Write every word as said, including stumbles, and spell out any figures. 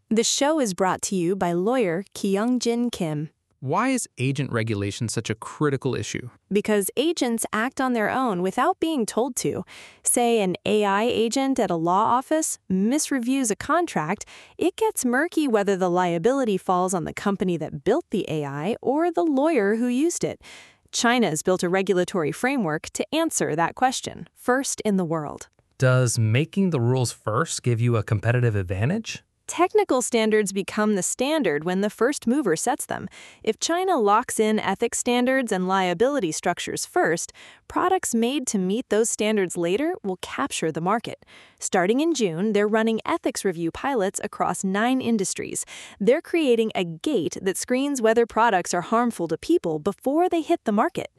The show is brought to you by lawyer Kyung-Jin Kim. Why is agent regulation such a critical issue? Because agents act on their own without being told to. Say an A I agent at a law office misreviews a contract, it gets murky whether the liability falls on the company that built the A I or the lawyer who used it. China's built a regulatory framework to answer that question, first in the world. Does making the rules first give you a competitive advantage? Technical standards become the standard when the first mover sets them. If China locks in ethics standards and liability structures first, products made to meet those standards later will capture the market. Starting in June, they're running ethics review pilots across nine industries. They're creating a gate that screens whether products are harmful to people before they hit the market.